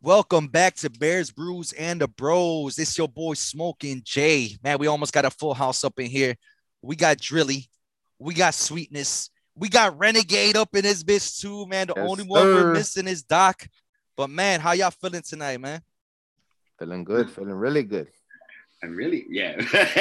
Welcome back to Bears, Brews, and the Bros. This your boy Smoking Jay. Man, we almost got a full house up in here. We got Drilly. We got Sweetness. We got Renegade up in this bitch too, man. The Yes, only one we're sir. missing is Doc. But man, how y'all feeling tonight, man? Feeling good, feeling really good. And really, yeah.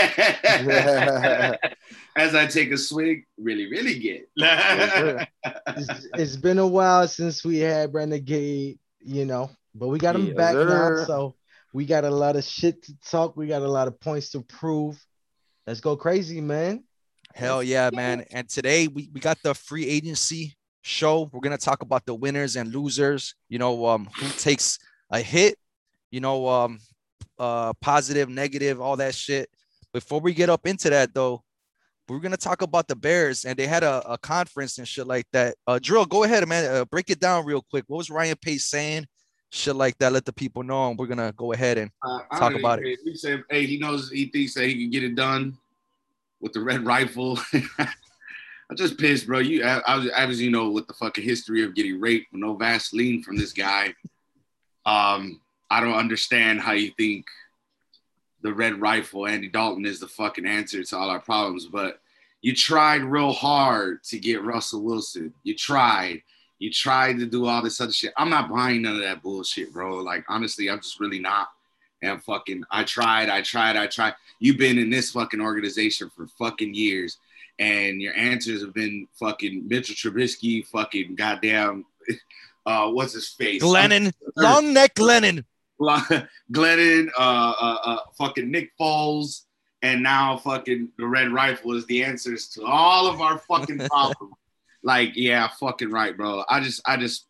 As I take a swig, really good. Yes, sir. It's been a while since we had Renegade, but we got him Yes, back now. sir. So we got a lot of shit to talk. We got a lot of points to prove. Let's go crazy, man. Hell yeah, man. And today we got the free agency show. We're gonna talk about the winners and losers, who takes a hit, you know, positive, negative, all that shit. Before we get up into that though, we're gonna talk about the Bears, and they had a conference and shit like that. Drill, go ahead, man. Break it down real quick. What was Ryan Pace saying? Shit like that. Let the people know, and we're gonna go ahead and talk about it. He said, "Hey, he thinks that he can get it done with the red rifle." I'm just pissed, bro. As you know, with the fucking history of getting raped with no Vaseline from this guy, I don't understand how you think the red rifle, Andy Dalton, is the fucking answer to all our problems. But you tried real hard to get Russell Wilson. You tried to do all this other shit. I'm not buying none of that bullshit, bro. Like, honestly, I'm just really not. And fucking, I tried. You've been in this fucking organization for fucking years, and your answers have been fucking Mitchell Trubisky, fucking goddamn, what's his face? Glennon, long neck Glennon. Glennon, fucking Nick Foles, and now fucking the red rifle is the answers to all of our fucking problems. Like, yeah, fucking right, bro. I just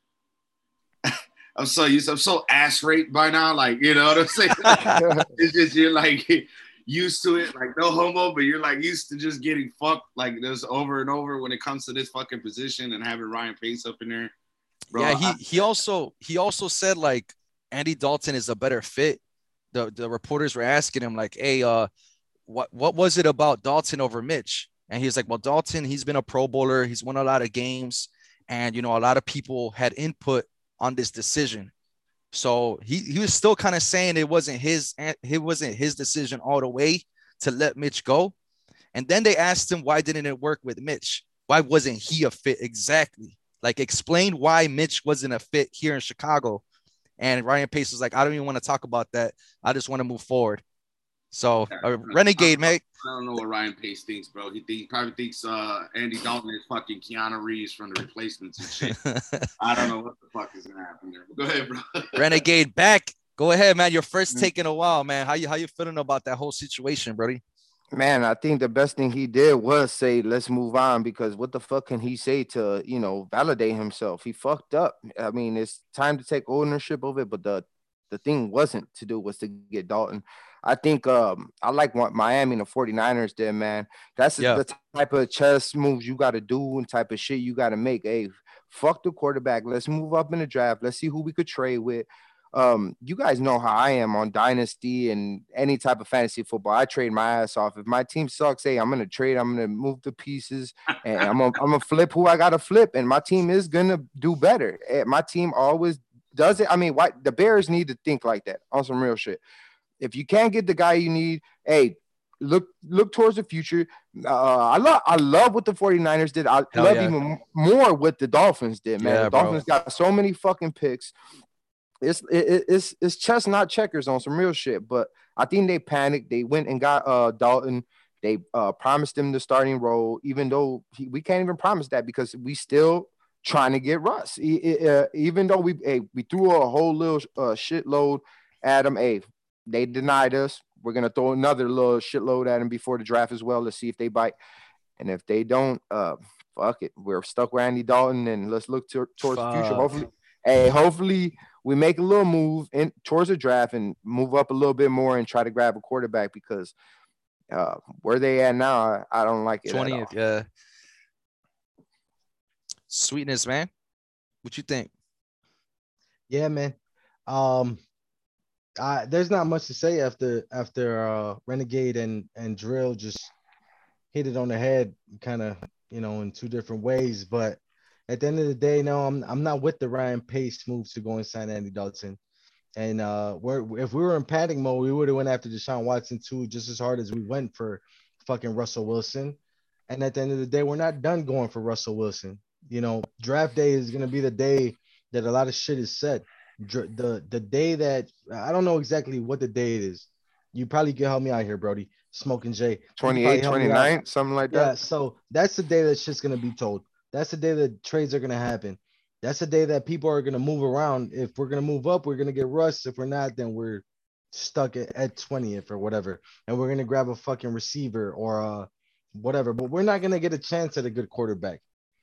I'm so used. I'm so ass raped by now. Like, you know what I'm saying? It's just you're like used to it, like no homo, but you're like used to just getting fucked like this over and over when it comes to this fucking position and having Ryan Pace up in there. Bro, yeah, he also said like Andy Dalton is a better fit. The reporters were asking him like, "Hey, what was it about Dalton over Mitch?" And he's like, "Well, Dalton, he's been a Pro Bowler. He's won a lot of games, and a lot of people had input on this decision." So he was still kind of saying it wasn't his decision all the way to let Mitch go. And then they asked him, why didn't it work with Mitch? Why wasn't he a fit exactly? Like, explain why Mitch wasn't a fit here in Chicago. And Ryan Pace was like, I don't even want to talk about that. I just want to move forward. So, Renegade, mate. I don't know what Ryan Pace thinks, bro. He probably thinks Andy Dalton is fucking Keanu Reeves from The Replacements and shit. I don't know what the fuck is gonna happen there. But go ahead, bro. Renegade, back. Go ahead, man. Your first take in a while, man. How you feeling about that whole situation, Brody? Man, I think the best thing he did was say, let's move on, because what the fuck can he say to, validate himself? He fucked up. I mean, it's time to take ownership of it, but the thing wasn't to do was to get Dalton. I think I like what Miami and the 49ers did, man. That's the type of chess moves you got to do and type of shit you got to make. Hey, fuck the quarterback. Let's move up in the draft. Let's see who we could trade with. You guys know how I am on dynasty and any type of fantasy football. I trade my ass off. If my team sucks, hey, I'm gonna trade. I'm gonna move the pieces, and I'm gonna flip who I gotta flip, and my team is gonna do better. My team always does it. I mean, why the Bears need to think like that on some real shit. If you can't get the guy you need, hey, look towards the future. I love what the 49ers did. I love even more what the Dolphins did, man. Yeah, the Dolphins got so many fucking picks. It's chess, not checkers on some real shit. But I think they panicked. They went and got Dalton. They promised him the starting role, even though we can't even promise that because we still trying to get Russ. Even though we threw a whole little shitload at him. Hey, they denied us. We're gonna throw another little shitload at him before the draft as well. Let's see if they bite. And if they don't, fuck it. We're stuck with Andy Dalton, and let's look towards the future. Hopefully we make a little move in towards the draft and move up a little bit more and try to grab a quarterback because where they at now, I don't like it. 20th, yeah. Sweetness, man. What you think? Yeah, man. There's not much to say after Renegade and Drill just hit it on the head, kind of, in two different ways. But at the end of the day, no, I'm not with the Ryan Pace move to go and sign Andy Dalton. And if we were in panic mode, we would have went after Deshaun Watson too, just as hard as we went for fucking Russell Wilson. And at the end of the day, we're not done going for Russell Wilson. You know, draft day is gonna be the day that a lot of shit is set. The day that I don't know exactly what the day it is. You probably can help me out here, Brody. Smoking Jay. You can probably 28, help me out. 29, something like Yeah, that. so that's the day that shit's gonna be told. That's the day that trades are gonna happen. That's the day that people are gonna move around. If we're gonna move up, we're gonna get Russ. If we're not, then we're stuck at 20th or whatever. And we're gonna grab a fucking receiver or whatever. But we're not gonna get a chance at a good quarterback.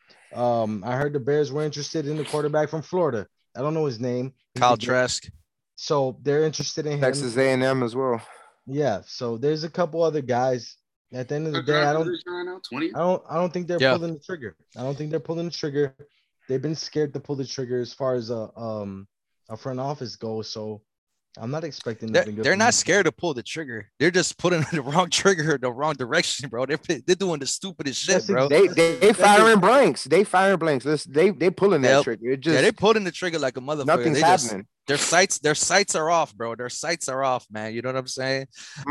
I heard the Bears were interested in the quarterback from Florida. I don't know his name. Kyle Trask. So they're interested in him. Texas A&M as well. Yeah. So there's a couple other guys. At the end of the day, I don't think they're pulling the trigger. I don't think they're pulling the trigger. They've been scared to pull the trigger as far as a front office goes. So I'm not expecting nothing good. They're not scared to pull the trigger. They're just putting the wrong trigger in the wrong direction, bro. They're doing the stupidest shit, bro. They firing blanks. They firing blanks. They pulling that trigger. It just they're pulling the trigger like a motherfucker. Nothing's happening. Their sights are off, bro. Their sights are off, man. You know what I'm saying?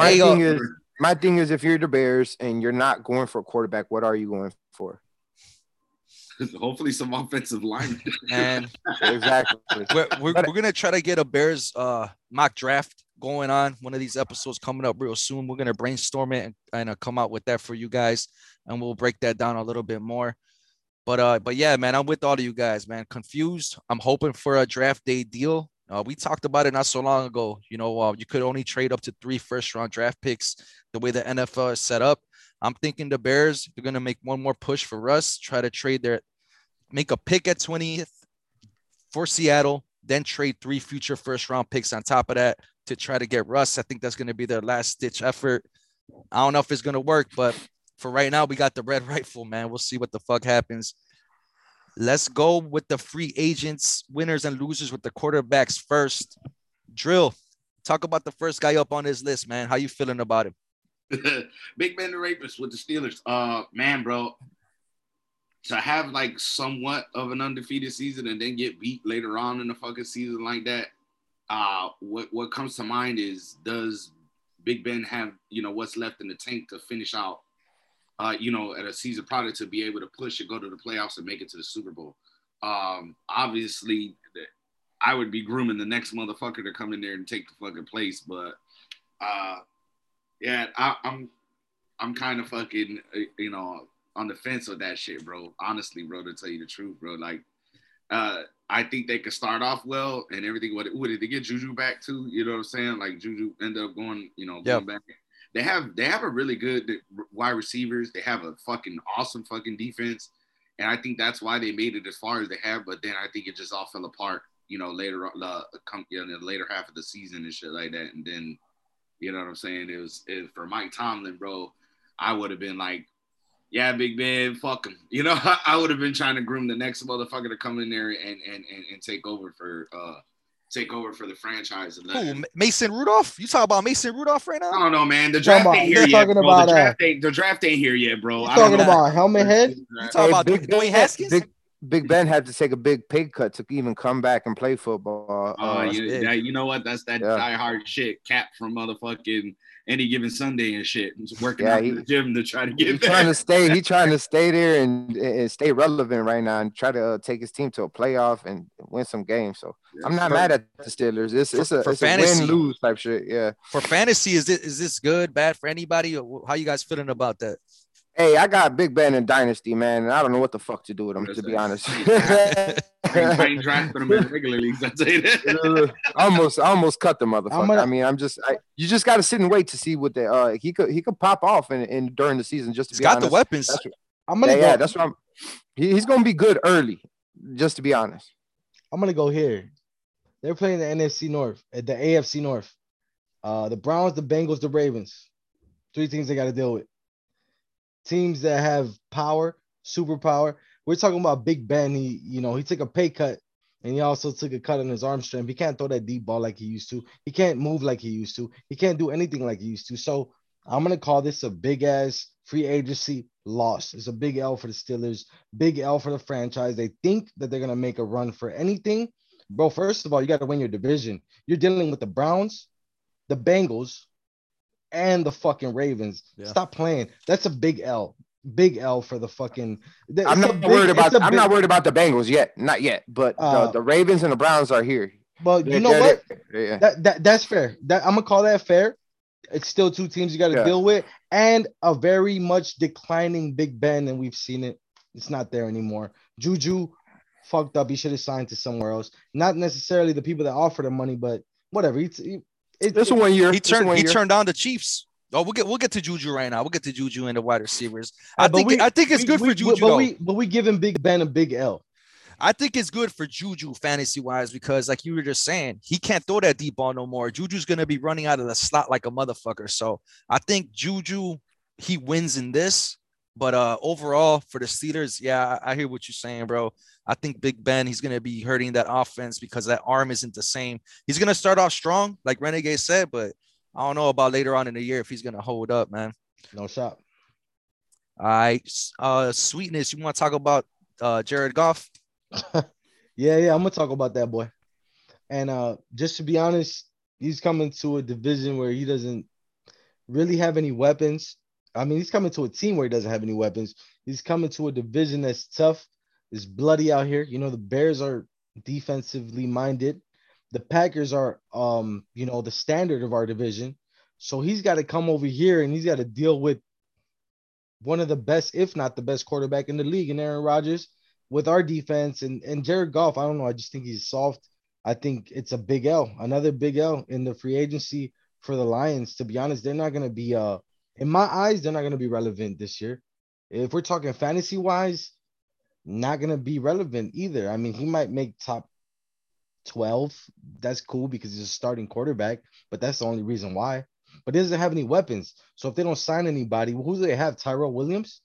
My thing is, if you're the Bears and you're not going for a quarterback, what are you going for? Hopefully some offensive linemen. And exactly. We're gonna try to get a Bears mock draft going on. One of these episodes coming up real soon. We're gonna brainstorm it and come out with that for you guys, and we'll break that down a little bit more. But yeah, man, I'm with all of you guys, man. Confused. I'm hoping for a draft day deal. We talked about it not so long ago. You know, you could only trade up to 3 first-round draft picks the way the NFL is set up. I'm thinking the Bears, they're going to make one more push for Russ, try to make a pick at 20th for Seattle, then trade 3 future first-round picks on top of that to try to get Russ. I think that's going to be their last-ditch effort. I don't know if it's going to work, but for right now, we got the red rifle, man. We'll see what the fuck happens. Let's go with the free agents, winners and losers with the quarterbacks first. Drill, talk about the first guy up on this list, man. How you feeling about him? Big Ben the Rapist with the Steelers. Man, bro, to have like somewhat of an undefeated season and then get beat later on in the fucking season like that, what comes to mind is, does Big Ben have, what's left in the tank to finish out at a season product to be able to push and go to the playoffs and make it to the Super Bowl? Obviously, I would be grooming the next motherfucker to come in there and take the fucking place. But yeah, I'm kind of fucking, on the fence with that shit, bro. Honestly, bro, to tell you the truth, bro. Like, I think they could start off well and everything. What did they get Juju back too? You know what I'm saying? Like Juju ended up going, going back. They have a really good wide receivers. They have a fucking awesome fucking defense. And I think that's why they made it as far as they have. But then I think it just all fell apart, later on, in the later half of the season and shit like that. And then, you know what I'm saying? It was for Mike Tomlin, bro. I would have been like, yeah, Big Ben, fuck him. I would have been trying to groom the next motherfucker to come in there and take over for the franchise. Who, Mason Rudolph? You talking about Mason Rudolph right now? I don't know, man. The draft ain't here yet, bro. The draft ain't here yet, bro. You talking about Helmet Head? You talking about Dwayne Haskins? Big Ben had to take a big pay cut to even come back and play football. You know what? That's that diehard shit. Cap from motherfucking Any Given Sunday and shit. He's working out in the gym to try to get He's trying to stay there and stay relevant right now and try to take his team to a playoff and win some games. So I'm not mad at the Steelers. It's a win-lose type shit. Yeah. For fantasy, is this good, bad for anybody? Or how you guys feeling about that? Hey, I got Big Ben in Dynasty, man, and I don't know what the fuck to do with him, to be honest. I ain't drafting him in regular leagues. I tell you that. I almost cut the motherfucker. You just got to sit and wait to see what he could pop off in during the season. Just to be honest, got the weapons. That's what he's gonna be good early. Just to be honest, I'm gonna go here. They're playing the NFC North, the AFC North. The Browns, the Bengals, the Ravens. 3 teams they got to deal with. Teams that have power, superpower. We're talking about Big Ben. He took a pay cut, and he also took a cut on his arm strength. He can't throw that deep ball like he used to. He can't move like he used to. He can't do anything like he used to. So I'm gonna call this a big ass free agency loss. It's a big L for the Steelers, big L for the franchise. They think that they're gonna make a run for anything, bro. First of all, you got to win your division. You're dealing with the Browns, the Bengals, and the fucking Ravens. Yeah. Stop playing. That's a big L. Big L for the fucking. I'm not worried about the Bengals yet. Not yet. But the Ravens and the Browns are here. But you know what? That's fair. That I'm gonna call that fair. It's still two teams you got to deal with, and a very much declining Big Ben, and we've seen it. It's not there anymore. Juju fucked up. He should have signed to somewhere else. Not necessarily the people that offered him money, but whatever. It's 1 year. He turned down the Chiefs. Oh, we'll get to Juju right now. We'll get to Juju and the wide receivers. I think it's good for Juju. But we give him Big Ben a big L. I think it's good for Juju fantasy-wise because, like you were just saying, he can't throw that deep ball no more. Juju's going to be running out of the slot like a motherfucker. So I think Juju, he wins in this. But overall, for the Steelers, yeah, I hear what you're saying, bro. I think Big Ben, he's going to be hurting that offense because that arm isn't the same. He's going to start off strong, like Renegade said, but I don't know about later on in the year if he's going to hold up, man. No shot. All right. Sweetness, you want to talk about Jared Goff? Yeah, I'm gonna talk about that boy. And just to be honest, he's coming to a division where he doesn't really have any weapons. I mean, he's coming to a team where he doesn't have any weapons. He's coming to a division that's tough. It's bloody out here. You know, the Bears are defensively minded. The Packers are the standard of our division. So he's got to come over here and he's got to deal with one of the best, if not the best quarterback in the league, in Aaron Rodgers. With our defense and Jared Goff, I don't know. I just think he's soft. I think it's a big L, another big L in the free agency for the Lions. To be honest, they're not going to be, in my eyes, they're not going to be relevant this year. If we're talking fantasy wise, not going to be relevant either. I mean, he might make top 12. That's cool because he's a starting quarterback, but that's the only reason why. But he doesn't have any weapons. So if they don't sign anybody, who do they have? Tyrell Williams?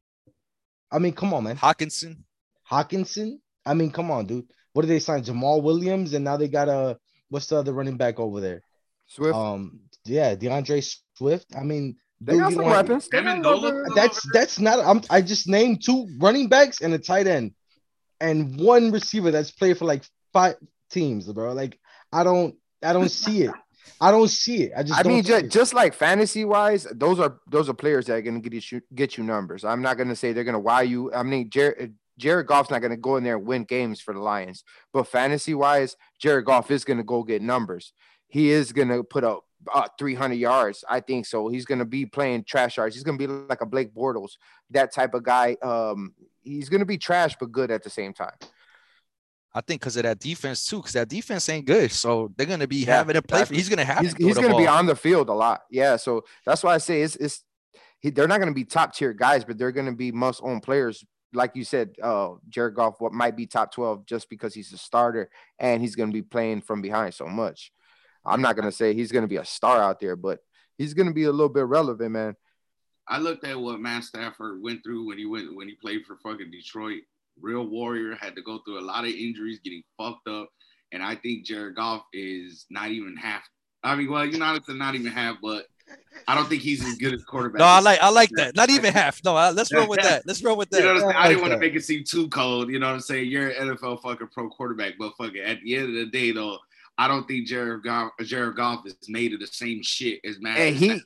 I mean, come on, man. Hawkinson? I mean, come on, dude. What did they sign? Jamal Williams, and now they got what's the other running back over there? Swift. DeAndre Swift. I mean, they got some weapons. That's not. I just named 2 running backs and a tight end, and 1 receiver that's played for like 5 teams, bro. Like I don't see it. I don't see it. I mean, just like fantasy wise, those are players that are going to get you numbers. I'm not going to say they're going to wow you. I mean, Jared Goff's not going to go in there and win games for the Lions, but fantasy-wise, Jared Goff is going to go get numbers. He is going to put up 300 yards, I think so. He's going to be playing trash yards. He's going to be like a Blake Bortles, that type of guy. He's going to be trash but good at the same time. I think because of that defense too, because that defense ain't good, so they're going to be having to play. He's going to have. He's going to be on the field a lot. Yeah, so that's why I say they're not going to be top tier guys, but they're going to be must-own players. Like you said, Jared Goff might be top 12 just because he's a starter and he's going to be playing from behind so much. I'm not going to say he's going to be a star out there, but he's going to be a little bit relevant, man. I looked at what Matt Stafford went through when he played for fucking Detroit. Real warrior, had to go through a lot of injuries, getting fucked up, and I think Jared Goff is not even half. I mean, well, it's not even half, but I don't think he's as good as quarterback. No, I like that. Not even half. No, let's roll with that. Let's roll with that. You know what I'm saying? I didn't want to make it seem too cold. You know what I'm saying? You're an NFL fucking pro quarterback, but fucking at the end of the day, though, I don't think Jared Goff is made of the same shit as Matt. And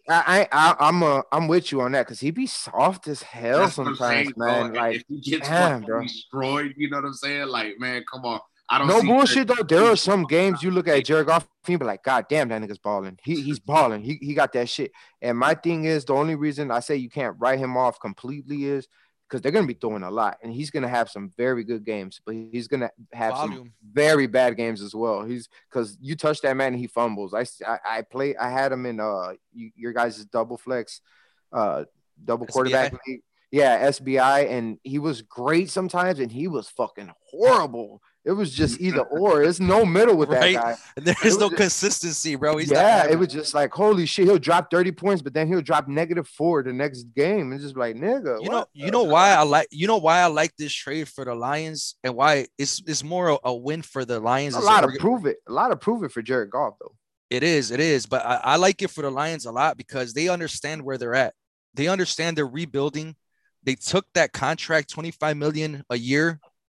I'm with you on that because he be soft as hell sometimes, man. Bro. Like if he gets destroyed, you know what I'm saying? Like, man, come on. I don't no bullshit though. There are some games you look at Jared Goff and you be like, God damn, that nigga's balling. He's balling. He got that shit. And my thing is, the only reason I say you can't write him off completely is because they're gonna be throwing a lot, and he's gonna have some very good games, but he's gonna have some very bad games as well. Because you touch that man and he fumbles. I had him in your guys' double flex, double quarterback league. Yeah, SBI, and he was great sometimes, and he was fucking horrible. It was just either or. There's no middle with that guy. There's no consistency, bro. It was just like, holy shit, he'll drop 30 points, but then he'll drop -4 the next game. It's just like, nigga. You know why I like this trade for the Lions and why it's more a win for the Lions. A lot of prove it for Jared Goff, though. It is. But I like it for the Lions a lot because they understand where they're at. They understand they're rebuilding. They took that contract, $25 million a year,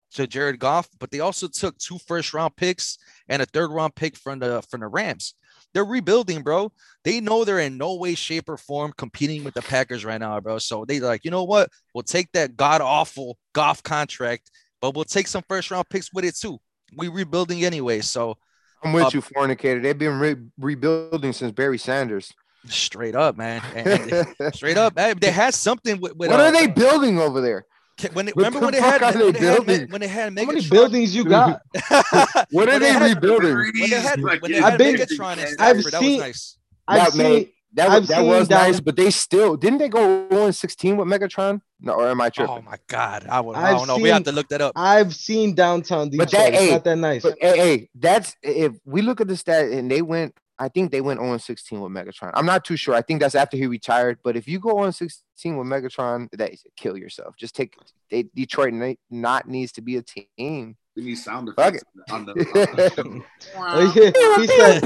to Jared Goff, but they also took 2 first-round picks and a third-round pick from the Rams. They're rebuilding, bro. They know they're in no way, shape, or form competing with the Packers right now, bro. So they like, you know what? We'll take that god-awful Goff contract, but we'll take some first-round picks with it too. We rebuilding anyway, so I'm with you, fornicator. They've been rebuilding since Barry Sanders. straight up, man. And straight up, they had something with what are they building over there? Remember when they had Megatron? How many buildings you got? What are they rebuilding? When they had Megatron and Stafford, that was nice. That was nice, but they still didn't they go 0-16 with Megatron? No, or am I tripping? Oh my god, I don't know. We have to look that up. I've seen downtown Detroit. But it's not that nice. But hey, that's if we look at the stat and they went. I think they went 0-16 with Megatron. I'm not too sure. I think that's after he retired. But if you go 0-16 with Megatron, that kill yourself. Just take Detroit. Not needs to be a team. We need sound effects on the He said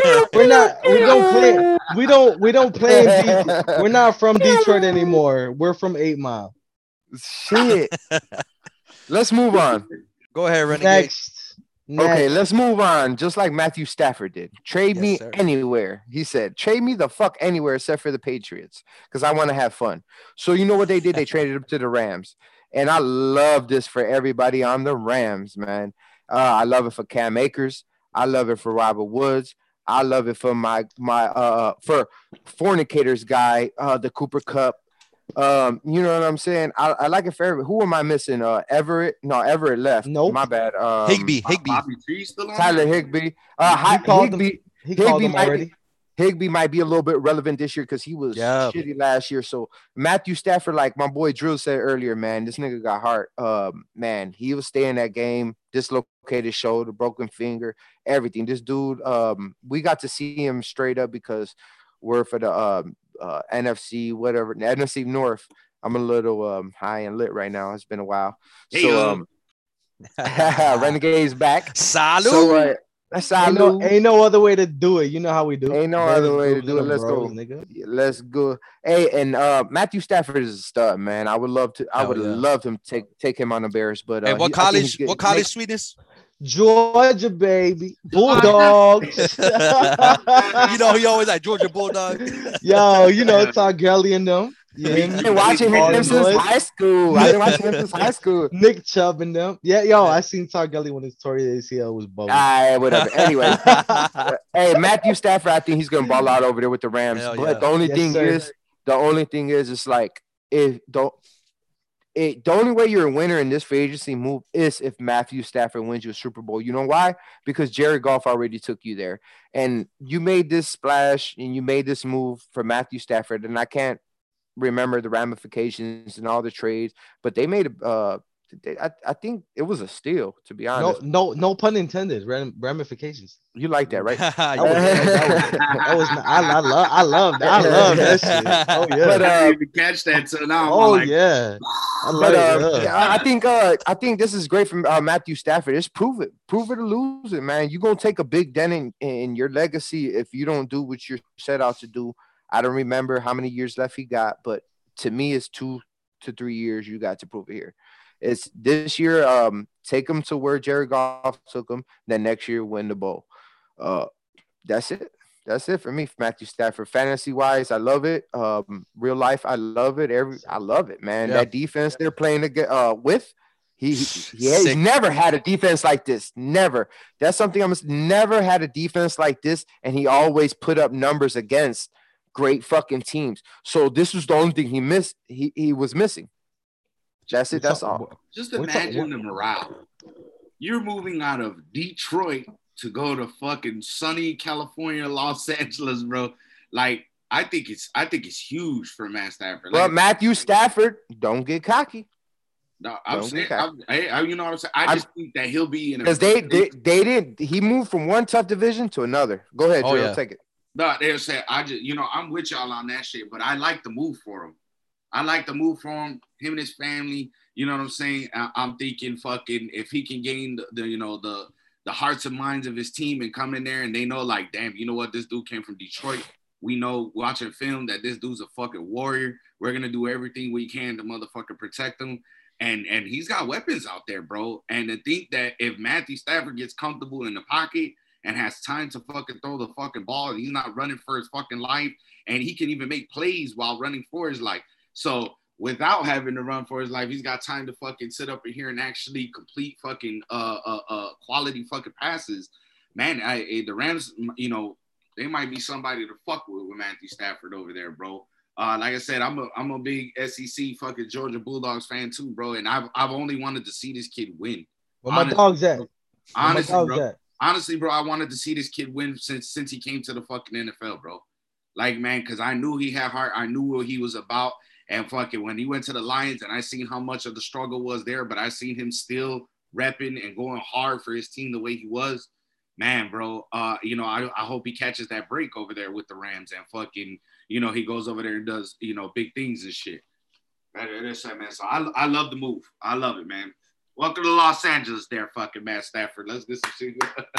we don't play. We're not from Detroit anymore. We're from 8 Mile. Shit. Let's move on. Go ahead, Renegade. Next. Okay, let's move on. Just like Matthew Stafford did. Trade me anywhere. He said, trade me the fuck anywhere except for the Patriots because I want to have fun. So you know what they did? They traded him to the Rams. And I love this for everybody on the Rams, man. I love it for Cam Akers. I love it for Robert Woods. I love it for my for Fornicators guy, the Cooper Cup. You know what I'm saying? I like it for everybody. Who am I missing? Everett? No, Everett left. Nope. My bad. Higbee. Tyler Higbee. He called him already. Higbee might be a little bit relevant this year because he was shitty last year. So Matthew Stafford, like my boy Drew said earlier, man, this nigga got heart. Man, he was staying that game, dislocated shoulder, broken finger, everything. This dude, we got to see him straight up because we're for the NFC, whatever, NFC North. I'm a little high and lit right now. It's been a while. So Renegade's back. Salud. So, ain't no other way to do it. You know how we do. Ain't no other way to do it. Let's go. Nigga. Let's go. Hey, and Matthew Stafford is a stud, man. I would love to. I would love him take him on the Bears. But what college sweetness? Georgia, baby. Bulldogs. You know, he always like Georgia Bulldog. Yo, you know, Targaryen them. Yeah, I've been watching him since high school. I've been watching him since high school. Nick Chubb and them. Yeah, yo, I seen Targaryen when his Tory ACL was bugging. Whatever. Anyway, hey, Matthew Stafford, I think he's gonna ball out over there with the Rams. But the only thing is, it's like the only way you're a winner in this free agency move is if Matthew Stafford wins you a Super Bowl. You know why? Because Jared Goff already took you there. And you made this splash and you made this move for Matthew Stafford. And I can't remember the ramifications and all the trades, but they made I think it was a steal, to be honest. No pun intended. Ramifications. You like that, right? I love that shit. Oh yeah. But I didn't even catch that till now. Oh yeah. I think this is great from Matthew Stafford. Just prove it or lose it, man. You're gonna take a big dent in your legacy if you don't do what you're set out to do. I don't remember how many years left he got, but to me, it's 2 to 3 years. You got to prove it here. It's this year. Take him to where Jared Goff took him. Then next year, win the bowl. That's it. That's it for me, Matthew Stafford. Fantasy wise, I love it. Real life, I love it. I love it, man. Yeah. That defense they're playing with. He's never had a defense like this. Never. That's something never had a defense like this, and he always put up numbers against great fucking teams. So this was the only thing he missed. He was missing. That's it. That's all. Just imagine the morale. You're moving out of Detroit to go to fucking sunny California, Los Angeles, bro. Like, I think it's huge for Matt Stafford. Well, Matthew Stafford, don't get cocky. No, I'm saying, you know what I'm saying. I just think that he'll be in because they didn't. He moved from one tough division to another. Go ahead, Joe. Take it. No, they'll say I'm with y'all on that shit, but I like the move for him. Him and his family. You know what I'm saying? I'm thinking fucking if he can gain the hearts and minds of his team and come in there and they know like, damn, you know what? This dude came from Detroit. We know watching film that this dude's a fucking warrior. We're going to do everything we can to motherfucking protect him. And he's got weapons out there, bro. And to think that if Matthew Stafford gets comfortable in the pocket and has time to fucking throw the fucking ball, and he's not running for his fucking life, and he can even make plays while running for his life. So without having to run for his life, he's got time to fucking sit up in here and actually complete fucking quality fucking passes. Man, the Rams, you know, they might be somebody to fuck with Matthew Stafford over there, bro. Like I said, I'm a big SEC fucking Georgia Bulldogs fan too, bro. And I've only wanted to see this kid win. Where my dog's at? Honestly, bro, I wanted to see this kid win since he came to the fucking NFL, bro. Like, man, because I knew he had heart. I knew what he was about. And fucking when he went to the Lions and I seen how much of the struggle was there, but I seen him still repping and going hard for his team the way he was. Man, bro, you know, I hope he catches that break over there with the Rams and fucking, you know, he goes over there and does, you know, big things and shit. That's it, man. So I love the move. I love it, man. Welcome to Los Angeles there, fucking Matt Stafford. Let's get some shit.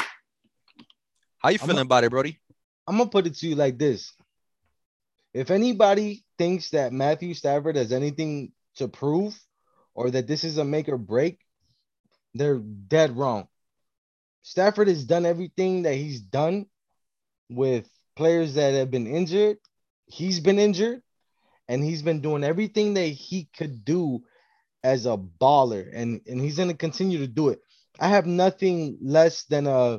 How you feeling about it, Brody? I'm going to put it to you like this. If anybody thinks that Matthew Stafford has anything to prove or that this is a make or break, they're dead wrong. Stafford has done everything that he's done with players that have been injured. He's been injured, and he's been doing everything that he could do as a baller, and he's going to continue to do it. I have nothing less than a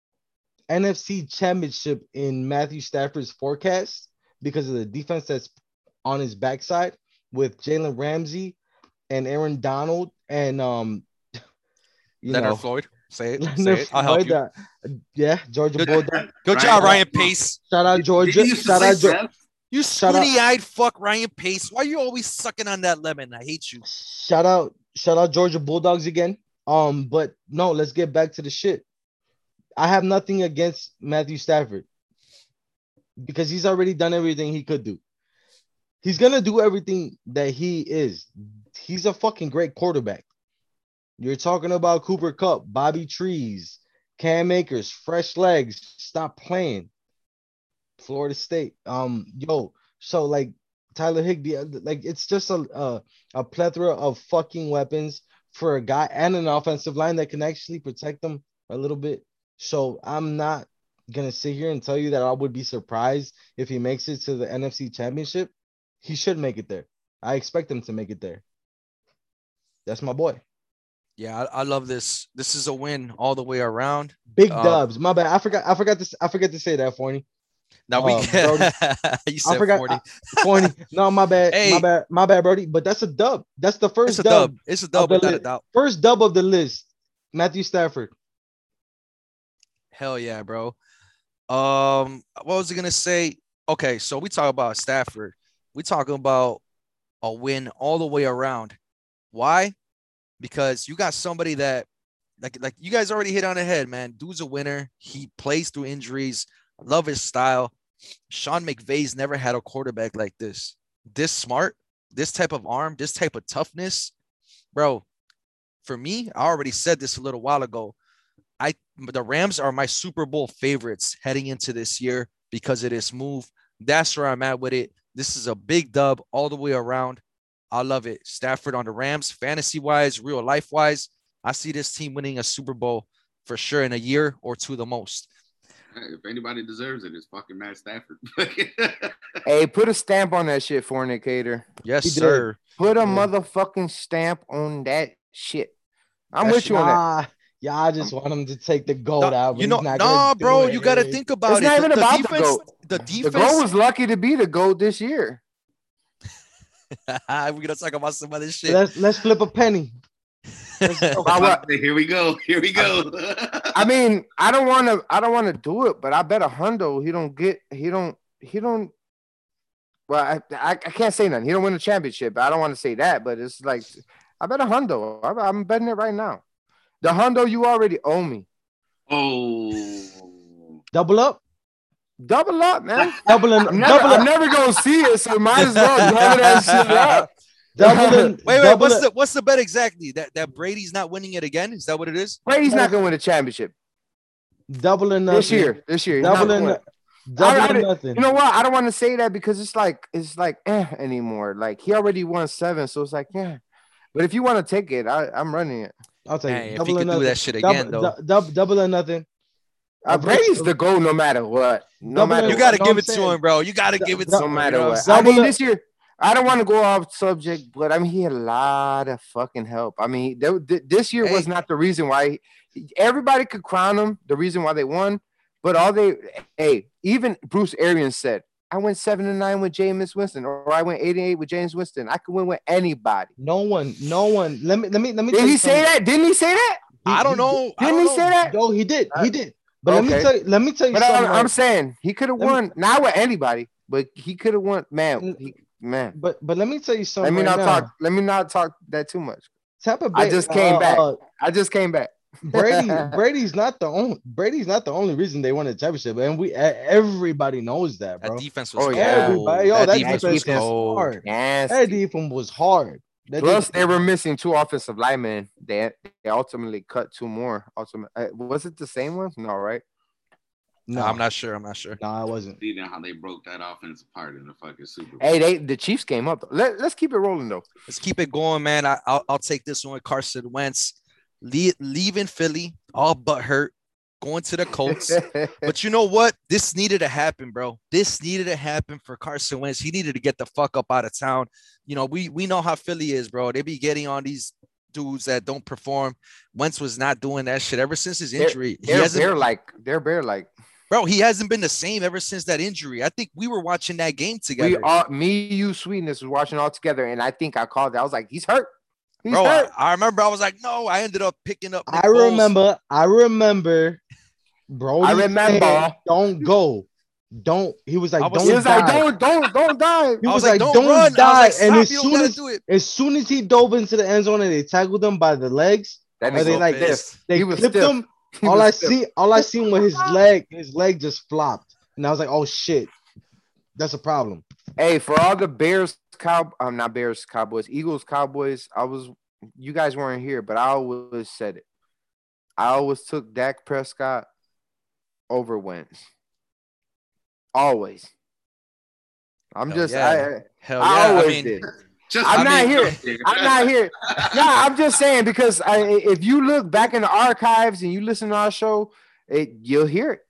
NFC championship in Matthew Stafford's forecast because of the defense that's on his backside with Jalen Ramsey and Aaron Donald and Leonard Floyd. Say it. I'll help you. Yeah, Georgia Bulldog. Good job, Ryan Pace. Shout out Georgia. Shout out Georgia. You squinty-eyed fuck Ryan Pace. Why are you always sucking on that lemon? I hate you. Shout out Georgia Bulldogs again. But no, let's get back to the shit. I have nothing against Matthew Stafford because he's already done everything he could do. He's gonna do everything that he is. He's a fucking great quarterback. You're talking about Cooper Kupp, Bobby Trees, Cam Akers, fresh legs. Stop playing. Florida State. So like Tyler Higbee, like it's just a plethora of fucking weapons for a guy and an offensive line that can actually protect them a little bit. So I'm not gonna sit here and tell you that I would be surprised if he makes it to the NFC Championship. He should make it there. I expect him to make it there. That's my boy. Yeah, I love this. This is a win all the way around. Big dubs. My bad. I forgot to say that, Forney. Now we can. You said 40. 40. No, my bad. Hey. My bad, Brody. But that's a dub. That's the first dub. It's a dub without a doubt. First dub of the list. Matthew Stafford. Hell yeah, bro. What was I gonna say? Okay, so we talk about Stafford. We talking about a win all the way around. Why? Because you got somebody that like you guys already hit on the head, man. Dude's a winner. He plays through injuries. I love his style. Sean McVay's never had a quarterback like this. This smart, this type of arm, this type of toughness. Bro, for me, I already said this a little while ago. The Rams are my Super Bowl favorites heading into this year because of this move. That's where I'm at with it. This is a big dub all the way around. I love it. Stafford on the Rams, fantasy-wise, real life-wise. I see this team winning a Super Bowl for sure in a year or two the most. If anybody deserves it, it's fucking Matt Stafford. Hey, put a stamp on that shit, fornicator. Yes, sir. Put a motherfucking stamp on that shit. I'm with you on that. Yeah, I just want him to take the gold out. You know, bro, you got to think about it. It's not even about the goat. The defense. The goat was lucky to be the goat this year. We're gonna talk about some other shit. Let's flip a penny. Here we go. I mean, I don't want to do it, but I bet $100 he don't. Well, I can't say nothing. He don't win a championship. I don't want to say that, but it's like I bet $100. I'm betting it right now. The $100 you already owe me. Oh, double up, man. I'm never gonna see it, so might as well double that shit up. Wait. What's the bet exactly? That Brady's not winning it again? Is that what it is? Brady's not gonna win a championship. Doubling this year. Doubling nothing. You know what? I don't want to say that because it's like anymore. Like he already won 7, so it's like But if you want to take it, I'm running it. I'll tell Hey, you. if Double he or could do nothing. that shit again, though. Double or nothing. Brady's the goal no matter what. No Double matter or- You what. got to No, give I'm it to saying- him, bro. You got to give it to No him. matter You know what. what I'm I saying? mean, this year, I don't want to go off subject, but I mean, he had a lot of fucking help. I mean, this year was not the reason why everybody could crown him, the reason why they won, but even Bruce Arians said, I went 7-9 with Jameis Winston, or I went 8-8 with James Winston. I could win with anybody. No one. Let me. Did he say that? Didn't he say that? I don't know. Didn't he say that? No, he did. He did. But let me tell you But something. I'm saying he could have won, not with anybody, but he could have won. Man. But let me tell you something. Let me not talk that too much. Tampa Bay. I just came back. Brady's not the only reason they won the championship, and everybody knows that, bro. That defense was cold. Everybody, that defense was was cold. hard. That defense was hard. Plus, they were missing 2 offensive linemen. They ultimately cut 2 more. Was it the same ones? No, right? No, I'm not sure. No, I wasn't. You know how they broke that offense apart in the fucking Super Bowl. Hey, the Chiefs came up. Let's keep it rolling though. Let's keep it going, man. I'll take this one with Carson Wentz leaving Philly, all but hurt, going to the Colts. But you know what? This needed to happen, bro. This needed to happen for Carson Wentz. He needed to get the fuck up out of town. You know, we know how Philly is, bro. They be getting on these dudes that don't perform. Wentz was not doing that shit ever since his injury. They're bear like. Bro, he hasn't been the same ever since that injury. I think we were watching that game together. Me, you, Sweetness was watching all together, and I think I called it. I was like, he's hurt. Bro, I remember I was like, no, I ended up picking up. I remember, bro. I remember. Don't go. Don't. He was like, don't die. He was like, don't run. die. Like, and as soon as he dove into the end zone and they tackled him by the legs, they clipped him. All I seen was his leg just flopped, and I was like, "Oh shit, that's a problem." Hey, for all the Eagles, Cowboys. You guys weren't here, but I always said it. I always took Dak Prescott over Wentz. Always. I always did. I'm not here. No, I'm just saying because if you look back in the archives and you listen to our show, you'll hear it.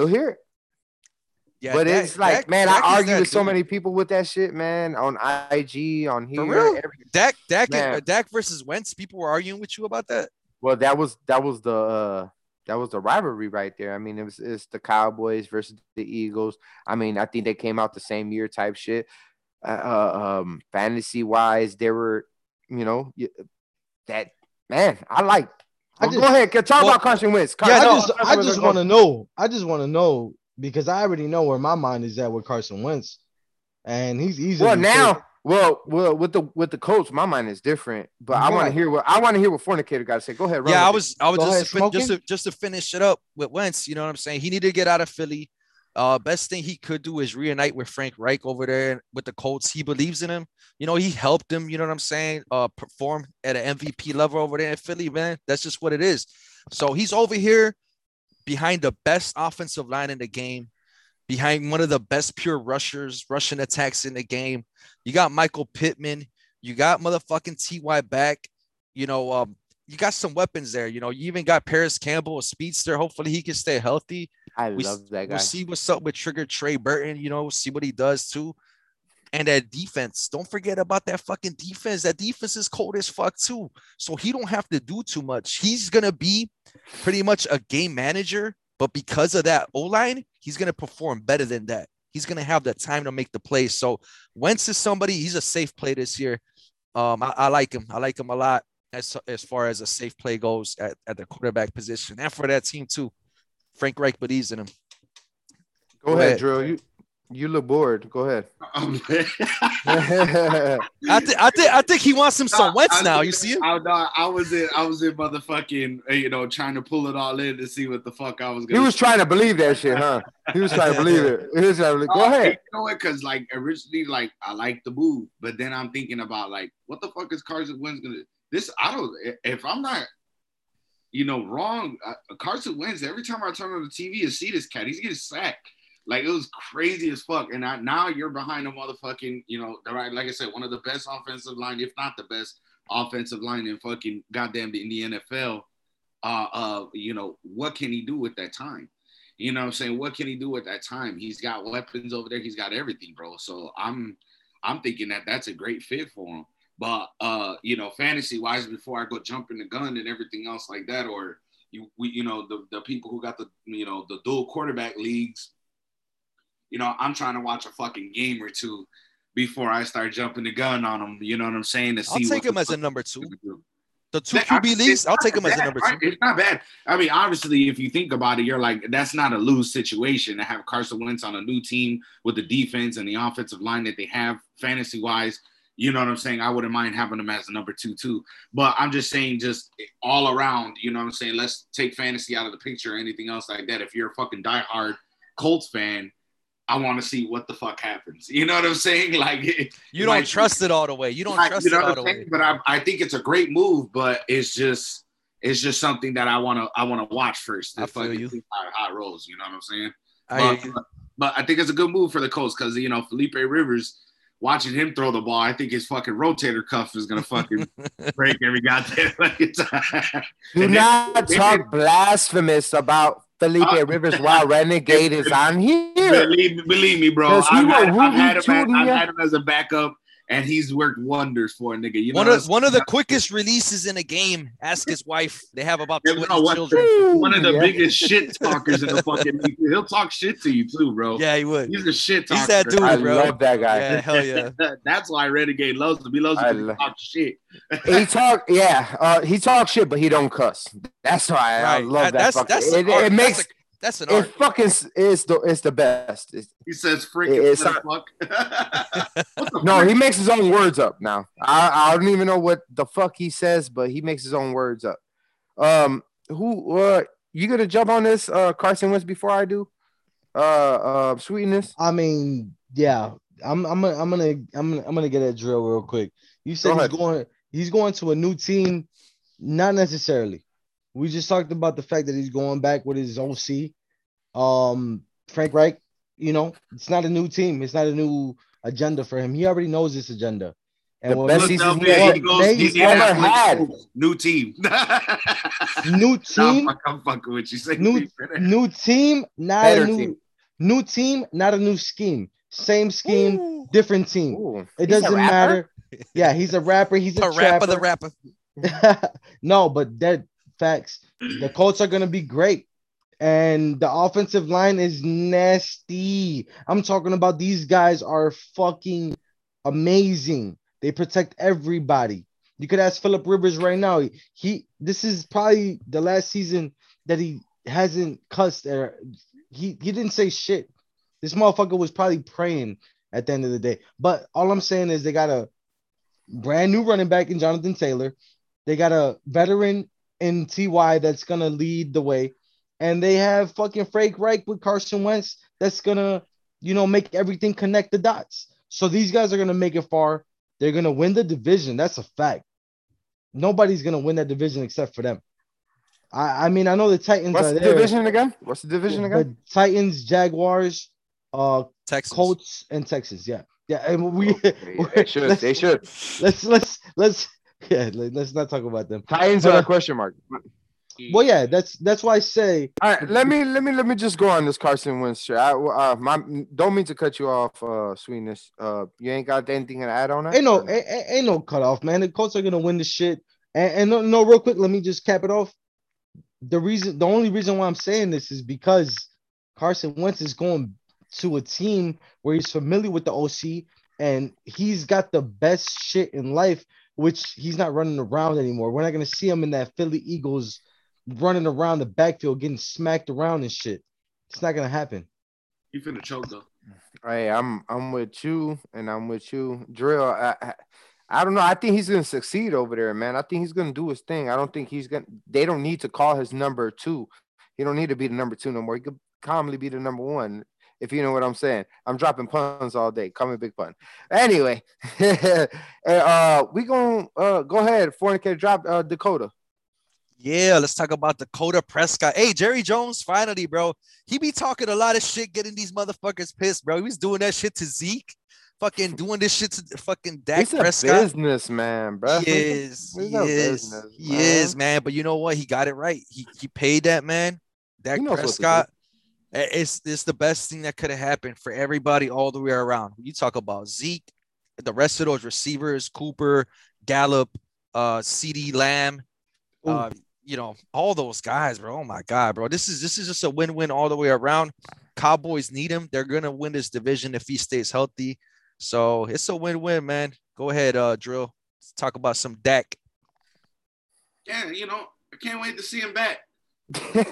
Yeah, but it's like, man, I argue with so many people with that shit, man, on IG, on here. For real? Dak versus Wentz, people were arguing with you about that? Well, that was the rivalry right there. I mean, it's the Cowboys versus the Eagles. I mean, I think they came out the same year type shit. Fantasy wise, they were, that man. Go ahead, talk about Carson Wentz. I just want to know. I just want to know because I already know where my mind is at with Carson Wentz, and he's easily. Well, now, with the Colts, my mind is different. But I want to hear what Fornicator got to say. Go ahead. Yeah, I was just to finish it up with Wentz. You know what I'm saying? He needed to get out of Philly. Best thing he could do is reunite with Frank Reich over there with the Colts. He believes in him. You know, he helped him, you know what I'm saying, perform at an MVP level over there in Philly, man. That's just what it is. So he's over here behind the best offensive line in the game, behind one of the best pure rushing attacks in the game. You got Michael Pittman. You got motherfucking T.Y. back. You know, you got some weapons there. You know, you even got Paris Campbell, a speedster. Hopefully he can stay healthy. I love that guy. We'll see what's up with Trigger Trey Burton, see what he does too. And that defense, don't forget about that fucking defense. That defense is cold as fuck too. So he don't have to do too much. He's going to be pretty much a game manager, but because of that O-line, he's going to perform better than that. He's going to have the time to make the plays. So Wentz is somebody, he's a safe play this year. I like him. I like him a lot as far as a safe play goes at the quarterback position and for that team too. Frank Reich believes in him. Go ahead, Drew. You look bored. Go ahead. I think he wants him some Wentz now. You see him? I was in motherfucking, trying to pull it all in to see what the fuck I was going to. He was trying to believe that shit, huh? He was trying to believe it. Go ahead. You know what? Because originally, I like the move, but then I'm thinking about what the fuck is Carson Wentz going to? If I'm not, wrong, Carson Wentz, every time I turn on the TV and see this cat, he's getting sacked. It was crazy as fuck. And now you're behind a motherfucking, like I said, one of the best offensive line, if not the best offensive line in fucking goddamn in the NFL. What can he do with that time? You know what I'm saying? What can he do at that time? He's got weapons over there. He's got everything, bro. So I'm thinking that that's a great fit for him. But fantasy wise, before I go jumping the gun and everything else like that, or the people who got the dual quarterback leagues, I'm trying to watch a fucking game or two before I start jumping the gun on them. You know what I'm saying? I'll take him as a number 2. The 2 QB leagues, I'll take him as a number 2. It's not bad. I mean, obviously, if you think about it, you're like, that's not a lose situation to have Carson Wentz on a new team with the defense and the offensive line that they have fantasy-wise. You know what I'm saying? I wouldn't mind having him as a number 2 too. But I'm just saying, just all around, you know what I'm saying? Let's take fantasy out of the picture or anything else like that. If you're a fucking diehard Colts fan, I want to see what the fuck happens. You know what I'm saying? Like you don't trust it all the way. You don't trust it all the way. But I think it's a great move. But it's just something that I want to watch first. I feel you. How it rolls. You know what I'm saying? But I think it's a good move for the Colts because Felipe Rivers. Watching him throw the ball, I think his fucking rotator cuff is gonna fucking break every goddamn time. Do not talk blasphemous about Felipe Rivers while Renegade is on here. Believe me, bro. I've had him as a backup, and he's worked wonders for a nigga. One of the quickest releases in a game. Ask his wife. They have about 20 children. One of the biggest shit talkers in the fucking league. He'll talk shit to you too, bro. Yeah, he would. He's a shit talker. He's that dude, bro. I love that guy. Yeah, hell yeah. That's why Renegade loves him. He loves him to talk shit. He talks shit, but he don't cuss. That's why I love that. It makes. That's an art. It fucking is the best. He says freaking fuck. No, he makes his own words up now. I don't even know what the fuck he says, but he makes his own words up. You gonna jump on this Carson Wentz before I do? Sweetness. I mean, yeah. I'm gonna get that drill real quick. You said he's going to a new team. Not necessarily. We just talked about the fact that he's going back with his OC, Frank Reich. It's not a new team. It's not a new agenda for him. He already knows this agenda. And the best season he's ever had. New team. New team. I'm fucking with you. New team, not a new team, not a new scheme. Same scheme, different team. Ooh. It doesn't matter. Yeah, he's a rapper. He's a trapper. The rapper. No, but that. Facts. The Colts are going to be great. And the offensive line is nasty. I'm talking about these guys are fucking amazing. They protect everybody. You could ask Philip Rivers right now. This is probably the last season that he hasn't cussed. He didn't say shit. This motherfucker was probably praying at the end of the day. But all I'm saying is they got a brand new running back in Jonathan Taylor. They got a veteran in TY that's gonna lead the way, and they have fucking Frank Reich with Carson Wentz that's gonna, make everything connect the dots. So these guys are gonna make it far. They're gonna win the division. That's a fact. Nobody's gonna win that division except for them. I mean, I know the Titans. What's the division again? The Titans, Jaguars, Texans. Colts, and Texans. Yeah, and they should. Let's not talk about them. Titans are a question mark. Well, yeah, that's why I say. All right, let me just go on this Carson Wentz. Don't mean to cut you off, Sweetness. You ain't got anything to add on that? Ain't no cut off, man. The Colts are gonna win the shit. And no, real quick, let me just cap it off. The only reason why I'm saying this is because Carson Wentz is going to a team where he's familiar with the OC and he's got the best shit in life, which he's not running around anymore. We're not going to see him in that Philly Eagles running around the backfield, getting smacked around and shit. It's not going to happen. You finna choke, though. Hey, I'm with you, and I'm with you. Drill, I don't know. I think he's going to succeed over there, man. I think he's going to do his thing. I don't think they don't need to call his number 2. He don't need to be the number 2 no more. He could calmly be the number 1. If you know what I'm saying. I'm dropping puns all day. Call me Big Pun. Anyway, we going to go ahead. Fornicator, drop Dakota. Yeah, let's talk about Dakota Prescott. Hey, Jerry Jones, finally, bro. He be talking a lot of shit, getting these motherfuckers pissed, bro. He was doing that shit to Zeke. fucking doing this shit to fucking Dak He's a Prescott. businessman, bro. He is. He's He a is. business, He man. is, man. But you know what? He got it right. He paid that man. Dak He knows what to do. Prescott. It's the best thing that could have happened for everybody all the way around. You talk about Zeke, the rest of those receivers, Cooper, Gallup, CeeDee Lamb, you know, all those guys, bro. Oh my God, bro. This is just a win-win all the way around. Cowboys need him. They're gonna win this division if he stays healthy. So it's a win-win, man. Go ahead, Drill. Let's talk about some Dak. Yeah, you know, I can't wait to see him back. Piece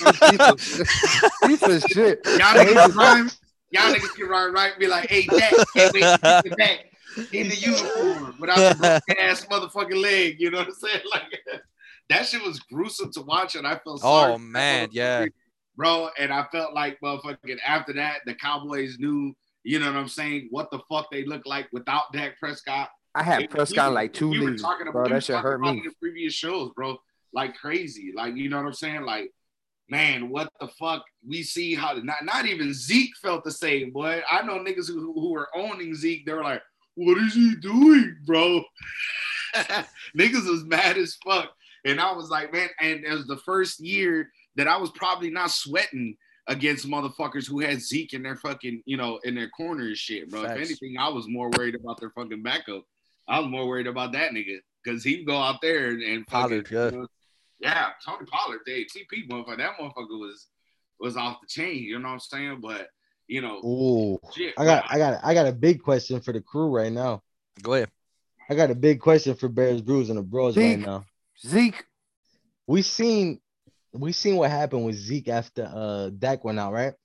of shit. Y'all niggas can run right and be like, hey, Dak, can't wait to see him back in the uniform without the broken ass motherfucking leg. You know what I'm saying? Like, that shit was gruesome to watch, and I felt sorry. Oh man, yeah, bro. And I felt like motherfucking after that, the Cowboys knew, you know what I'm saying, what the fuck they look like without Dak Prescott. I had Prescott in like 2 leagues, bro. That shit hurt me. In previous shows, bro, like crazy. Like, you know what I'm saying? Like, man, what the fuck? We see how not even Zeke felt the same, boy. I know niggas who were owning Zeke. They were like, what is he doing, bro? Niggas was mad as fuck. And I was like, man, and it was the first year that I was probably not sweating against motherfuckers who had Zeke in their fucking, you know, in their corner and shit, bro. Facts. If anything, I was more worried about their fucking backup. I was more worried about that nigga because he'd go out there and Pollard, fucking, you know, yeah, Tony Pollard, TP motherfucker. That motherfucker was off the chain. You know what I'm saying? But you know, ooh, shit, I got a big question for the crew right now. Go ahead. I got a big question for Bears, Brews, and the Bros right now. Zeke, we seen what happened with Zeke after Dak went out, right?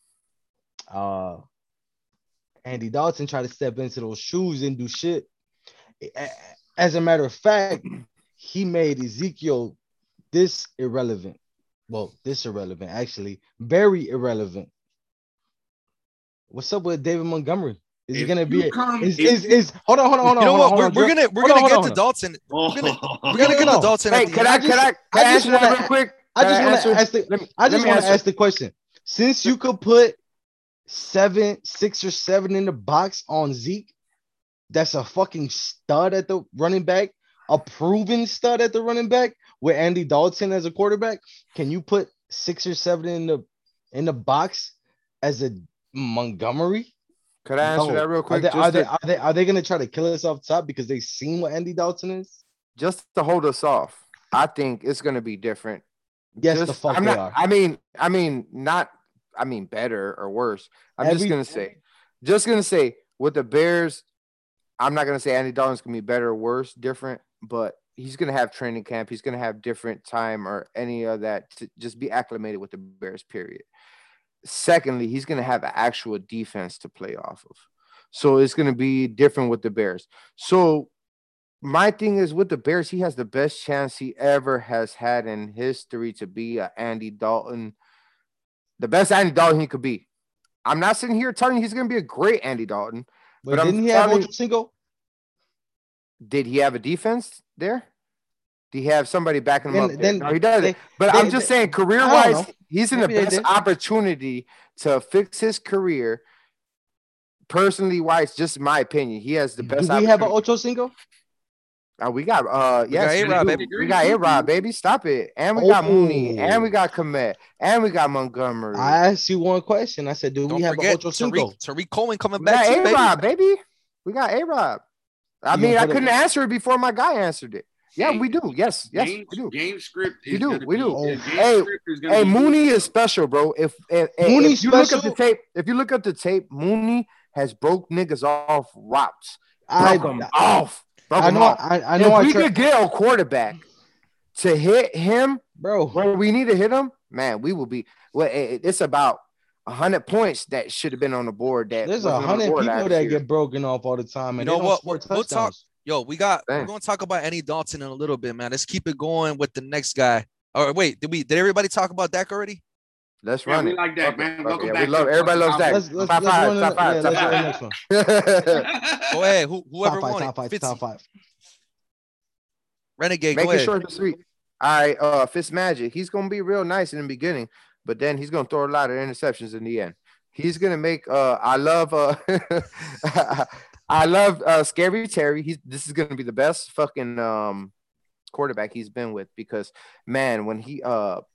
Andy Dalton tried to step into those shoes and do shit. As a matter of fact, he made Ezekiel irrelevant. Well, irrelevant, actually. Very irrelevant. What's up with David Montgomery? Is he gonna be? Hold on. You know what? We're gonna get to Dalton. We're gonna get to Dalton. Hey, can I answer that real quick? I just want to ask the question. Since you could put 6 or 7 in the box on Zeke, that's a fucking stud at the running back, a proven stud at the running back with Andy Dalton as a quarterback. Can you put 6 or 7 in the box as a Montgomery? Could I answer that real quick? Are they gonna try to kill us off top because they've seen what Andy Dalton is? Just to hold us off. I think it's gonna be different. Yes, the fuck they are. I mean, better or worse. Just gonna say with the Bears, I'm not gonna say Andy Dalton's gonna be better or worse, different, but he's gonna have training camp. He's gonna have different time or any of that to just be acclimated with the Bears, period. Secondly, he's going to have an actual defense to play off of. So it's going to be different with the Bears. So my thing is with the Bears, he has the best chance he ever has had in history to be a Andy Dalton, the best Andy Dalton he could be. I'm not sitting here telling you he's going to be a great Andy Dalton. But didn't he have Ocho Cinco? Did he have a defense there? Did he have somebody backing him up? No, he doesn't. But I'm just saying, career-wise, he's in the best opportunity to fix his career. Personally wise, just my opinion, he has the best. Do we have an Ocho Cinco? We got A-Rod, baby. We got A-Rod, baby. Stop it. And we got Mooney, and we got Kmet, and we got Montgomery. I asked you one question. I said, do we have an Ocho Cinco? Tariq Cohen coming back. We got A-Rod, baby. We got A-Rod. I mean, I couldn't answer it before my guy answered it. Yeah, we do. Yes, we do. Game script. We do. Hey, Mooney is special, bro. If you look up the tape, Mooney has broke niggas off routes. I know. If we could get a quarterback to hit him, bro, where we need to hit him, man, we will be. Well, it's about 100 points that should have been on the board. There's 100 people that get broken off all the time. And you know what? We'll talk. Yo, we're going to talk about Andy Dalton in a little bit, man. Let's keep it going with the next guy. All right, wait, did everybody talk about Dak already? Let's run it. We like Dak, man. Welcome back. Everybody loves Dak. Top five. Let's go next one. Go ahead. Whoever won it. Top five. Renegade, Make go it ahead. short and sweet. All right, Fitzmagic. He's going to be real nice in the beginning, but then he's going to throw a lot of interceptions in the end. He's gonna make. I love. I love Scary Terry. This is gonna be the best fucking quarterback he's been with because man, when he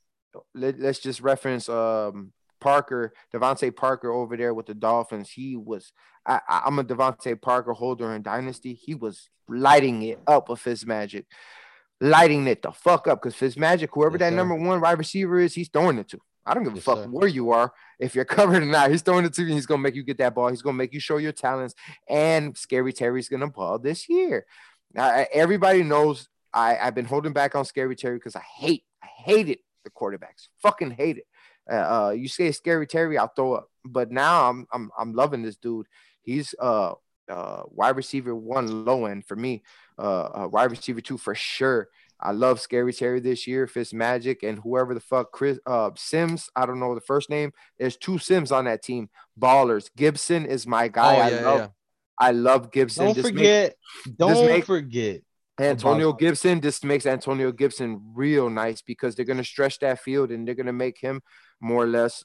let's just reference Parker, Devontae Parker over there with the Dolphins. He was. I'm a Devontae Parker holder in Dynasty. He was lighting it up with his magic, lighting it the fuck up because Fitzmagic, whoever Yes, that sir. number one wide receiver is, he's throwing it to. I don't give a Yes, fuck sir. where you are. If you're covered or not, he's throwing it to you. He's going to make you get that ball. He's going to make you show your talents. And Scary Terry's going to ball this year. Everybody knows I've been holding back on Scary Terry because I hate it. The quarterbacks fucking hate it. You say Scary Terry, I'll throw up. But now I'm loving this dude. He's wide receiver one low end for me. Wide receiver two for sure. I love Scary Terry this year, Fitzmagic, and whoever the fuck Chris Sims. I don't know the first name. There's two Sims on that team. Ballers. Gibson is my guy. Oh yeah, yeah. I love Gibson. Don't forget. this Don't make forget about Antonio Gibson. This makes Antonio Gibson real nice because they're gonna stretch that field and they're gonna make him more or less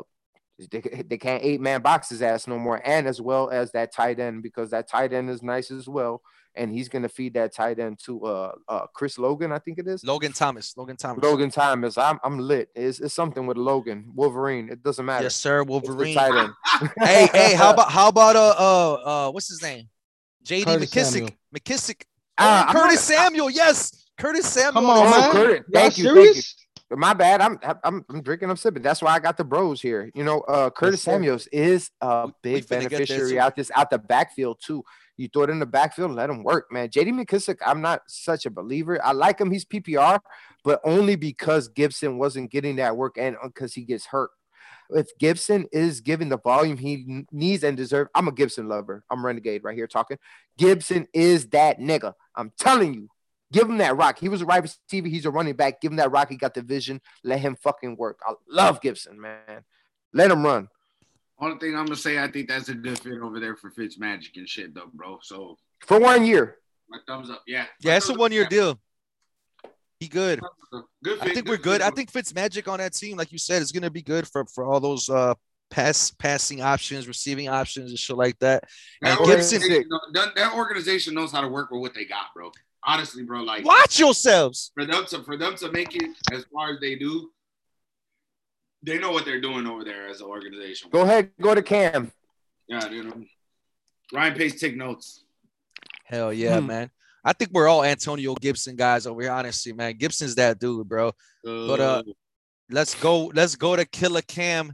they can't 8-man box his ass no more, and as well as that tight end because that tight end is nice as well, and he's gonna feed that tight end to Chris Logan, I think it is. Logan Thomas. Logan Thomas. Logan Thomas. I'm lit. It's something with Logan Wolverine. It doesn't matter. Yes, sir. It's the Wolverine. tight end. Hey, how about what's his name? JD Curtis McKissick. Samuel. McKissick. I'm Curtis not- Samuel. Yes. Curtis Samuel. Come on, man. Curtis. Y'all Thank you. serious? My bad. I'm drinking. I'm sipping. That's why I got the bros here. You know, Curtis Yes, sir. Samuels is a We big finna get there, beneficiary too. out the backfield too. You throw it in the backfield, let him work, man. JD McKissick, I'm not such a believer. I like him. He's PPR, but only because Gibson wasn't getting that work and because he gets hurt. If Gibson is giving the volume he needs and deserves, I'm a Gibson lover. I'm Renegade right here talking. Gibson is that nigga. I'm telling you. Give him that rock. He was a wide receiver. He's a running back. Give him that rock. He got the vision. Let him fucking work. I love Gibson, man. Let him run. Only thing I'm gonna say, I think that's a good fit over there for Fitzmagic and shit, though, bro. So For 1 year. my thumbs up. Yeah. Yeah, it's a 1-year deal. He good. Good fit. I think we're good. I think Fitzmagic on that team, like you said, is gonna be good for all those passing options, receiving options, and shit like that. And Gibson, that organization knows how to work with what they got, bro. Honestly, bro, like watch yourselves. for them to make it as far as they do, they know what they're doing over there as an organization. Go ahead. Go to Cam. Yeah, you know. Ryan Pace, take notes. Hell yeah, man. I think we're all Antonio Gibson guys over here. Honestly, man, Gibson's that dude, bro. But let's go to Killer Cam.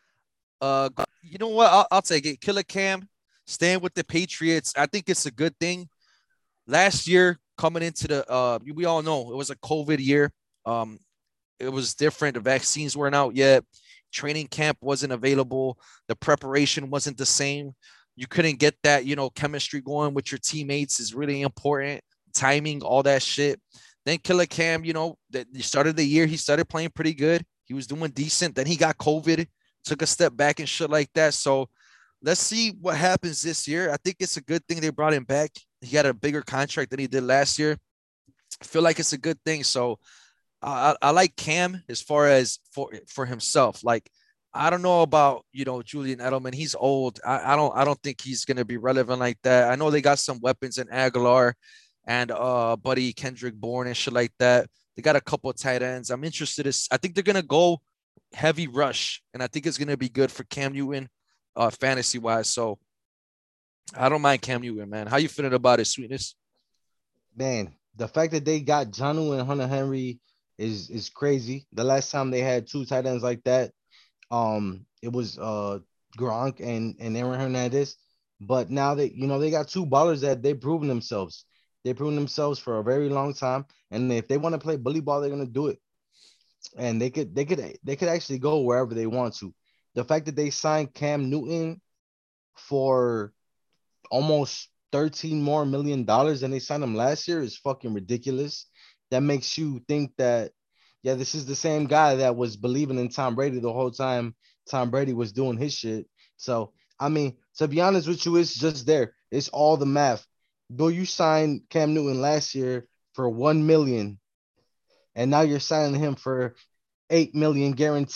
You know what? I'll take it. Killer Cam, staying with the Patriots. I think it's a good thing. Last year, coming into the we all know it was a COVID year. It was different. The vaccines weren't out yet. Training camp wasn't available. The preparation wasn't the same. You couldn't get that, chemistry going with your teammates is really important. Timing, all that shit. Then Killer Cam, that the start of the year, he started playing pretty good. He was doing decent. Then he got COVID, took a step back and shit like that. So let's see what happens this year. I think it's a good thing they brought him back. He got a bigger contract than he did last year. I feel like it's a good thing. So I like Cam as far as for himself. Like, I don't know about, Julian Edelman. He's old. I don't think he's going to be relevant like that. I know they got some weapons in Aguilar and buddy Kendrick Bourne and shit like that. They got a couple of tight ends. I'm interested. I think they're going to go heavy rush, and I think it's going to be good for Cam Newton fantasy wise. So I don't mind Cam Newton, man. How you feeling about it, Sweetness? Man, the fact that they got Jonnu and Hunter Henry is crazy. The last time they had two tight ends like that, it was Gronk and Aaron Hernandez. But now they got two ballers that they've proven themselves. They've proven themselves for a very long time. And if they want to play bully ball, they're gonna do it. And they could actually go wherever they want to. The fact that they signed Cam Newton for almost $13 more million than they signed him last year is fucking ridiculous. That makes you think that, yeah, this is the same guy that was believing in Tom Brady the whole time Tom Brady was doing his shit. So, I mean, to be honest with you, it's just there. It's all the math. Though you signed Cam Newton last year for $1 million, and now you're signing him for $8 million guaranteed.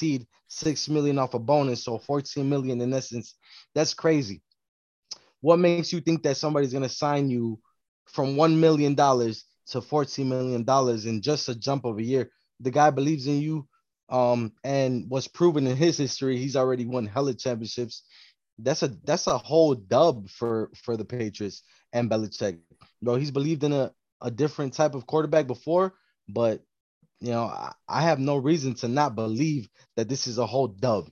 $6 million off a bonus, so $14 million in essence. That's crazy. What makes you think that somebody's gonna sign you from $1 million to $14 million in just a jump of a year? The guy believes in you, and was proven in his history. He's already won hella championships. That's a whole dub for the Patriots and Belichick. Bro, he's believed in a different type of quarterback before, but I have no reason to not believe that this is a whole dub.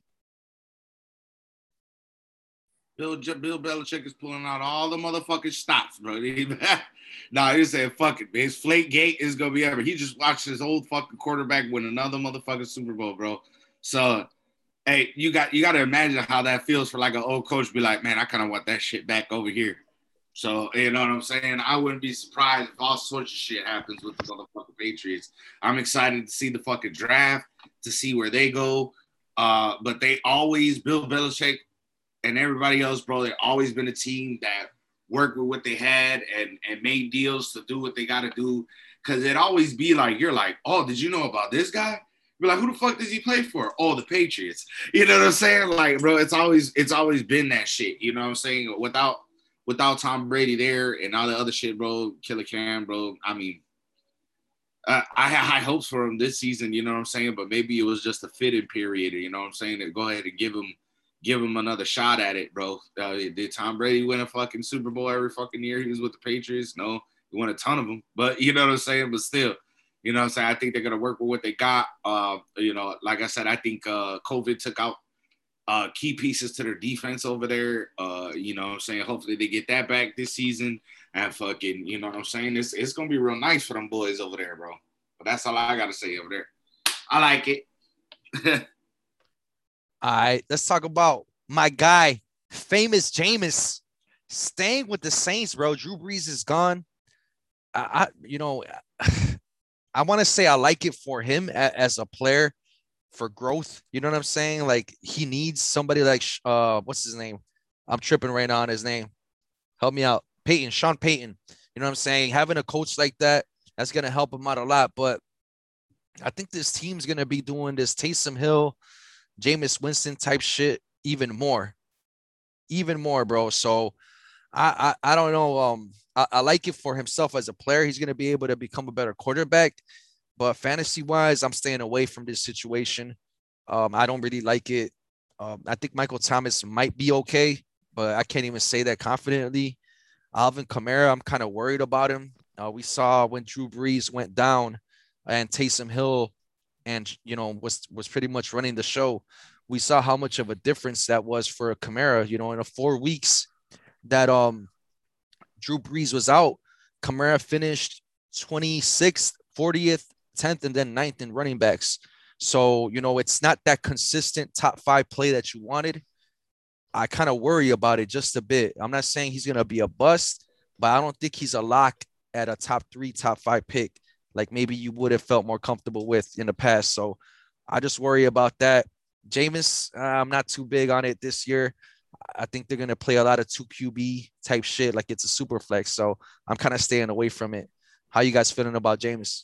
Bill Belichick is pulling out all the motherfucking stops, bro. Nah, he said, fuck it, man. His flake gate is gonna be ever. He just watched his old fucking quarterback win another motherfucking Super Bowl, bro. So, hey, you got to imagine how that feels for like an old coach be like, man, I kind of want that shit back over here. So, you know what I'm saying? I wouldn't be surprised if all sorts of shit happens with the motherfucking Patriots. I'm excited to see the fucking draft, to see where they go. But they always, Bill Belichick and everybody else, bro, they've always been a team that worked with what they had and made deals to do what they got to do. Because it always be like, you're like, oh, did you know about this guy? You're like, who the fuck does he play for? Oh, the Patriots. You know what I'm saying? Like, bro, it's always been that shit. You know what I'm saying? Without Tom Brady there and all the other shit, bro, Killer Cam, bro. I mean, I had high hopes for him this season. You know what I'm saying? But maybe it was just a fitting period. You know what I'm saying? To go ahead and give him another shot at it, bro. Did Tom Brady win a fucking Super Bowl every fucking year he was with the Patriots? No, he won a ton of them. But you know what I'm saying? But still, you know what I'm saying? I think they're gonna work with what they got. Like I said, I think COVID took out key pieces to their defense over there. You know what I'm saying? Hopefully they get that back this season. And fucking, you know what I'm saying? It's gonna be real nice for them boys over there, bro. But that's all I gotta say over there. I like it. All right, let's talk about my guy, famous Jameis, staying with the Saints, bro. Drew Brees is gone. I want to say I like it for him as a player for growth. You know what I'm saying? Like he needs somebody like what's his name? I'm tripping right now on his name. Help me out. Sean Payton. You know what I'm saying? Having a coach like that's gonna help him out a lot. But I think this team's gonna be doing this Taysom Hill, Jameis Winston type shit even more, bro. So I don't know. I like it for himself as a player. He's gonna be able to become a better quarterback. But fantasy wise, I'm staying away from this situation. I don't really like it. I think Michael Thomas might be okay, but I can't even say that confidently. Alvin Kamara, I'm kind of worried about him. We saw when Drew Brees went down and Taysom Hill and was pretty much running the show. We saw how much of a difference that was for Kamara. In the 4 weeks that Drew Brees was out, Kamara finished 26th, 40th, 10th, and then 9th in running backs. So, it's not that consistent top 5 play that you wanted. I kind of worry about it just a bit. I'm not saying he's going to be a bust, but I don't think he's a lock at a top 3, top 5 pick, like maybe you would have felt more comfortable with in the past. So I just worry about that. Jameis, I'm not too big on it this year. I think they're going to play a lot of 2 QB type shit, like it's a super flex. So I'm kind of staying away from it. How you guys feeling about Jameis?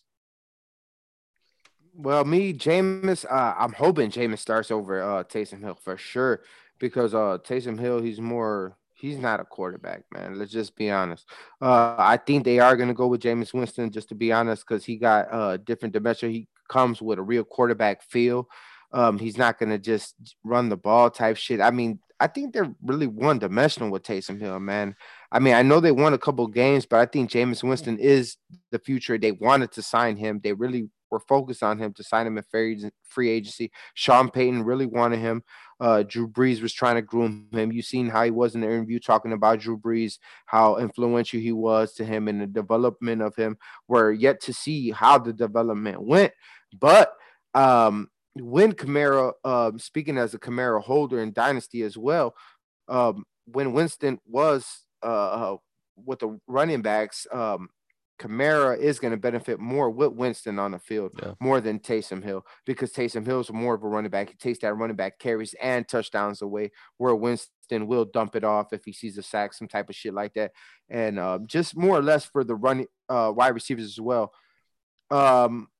Well, me, Jameis, I'm hoping Jameis starts over Taysom Hill for sure because Taysom Hill, he's not a quarterback, man. Let's just be honest. I think they are gonna go with Jameis Winston, just to be honest, because he got different dimension. He comes with a real quarterback feel. He's not gonna just run the ball type shit. I mean, I think they're really one dimensional with Taysom Hill, man. I mean, I know they won a couple games, but I think Jameis Winston is the future. They wanted to sign him. They really were focused on him to sign him in free agency. Sean Payton really wanted him. Drew Brees was trying to groom him. You seen how he was in the interview talking about Drew Brees, how influential he was to him in the development of him. We're yet to see how the development went. But when Kamara, speaking as a Kamara holder in Dynasty as well, when Winston was with the running backs, Kamara is going to benefit more with Winston on the field more than Taysom Hill because Taysom Hill is more of a running back. He takes that running back carries and touchdowns away, where Winston will dump it off if he sees a sack, some type of shit like that. And just more or less for the running wide receivers as well.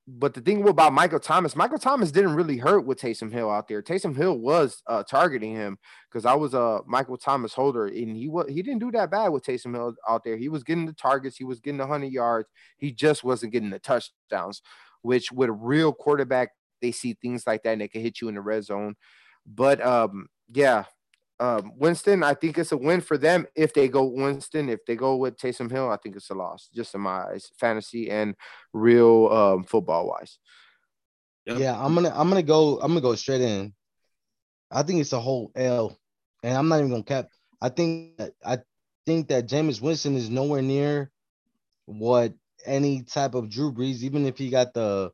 but the thing about Michael Thomas didn't really hurt with Taysom Hill out there. Taysom Hill was targeting him because I was a Michael Thomas holder, and he didn't do that bad with Taysom Hill out there. He was getting the targets, he was getting the 100 yards. He just wasn't getting the touchdowns, which with a real quarterback, they see things like that and they can hit you in the red zone. But yeah. Winston, I think it's a win for them if they go Winston. If they go with Taysom Hill, I think it's a loss, just in my eyes, fantasy and real football wise. Yep. Yeah, I'm gonna go straight in. I think it's a whole L, and I'm not even gonna cap. I think that Jameis Winston is nowhere near what any type of Drew Brees, even if he got the